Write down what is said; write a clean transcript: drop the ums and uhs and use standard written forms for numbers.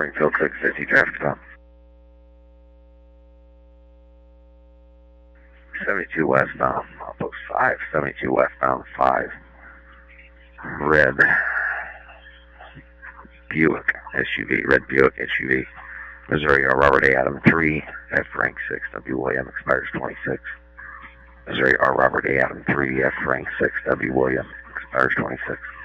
Springfield 650, traffic stop. 72 westbound, Post 5, 72 westbound 5. Red Buick SUV, red Buick SUV. Missouri R. Robert A. Adam 3, F. Frank 6, W. William, expires 26. Missouri R. Robert A. Adam 3, F. Frank 6, W. William, expires 26.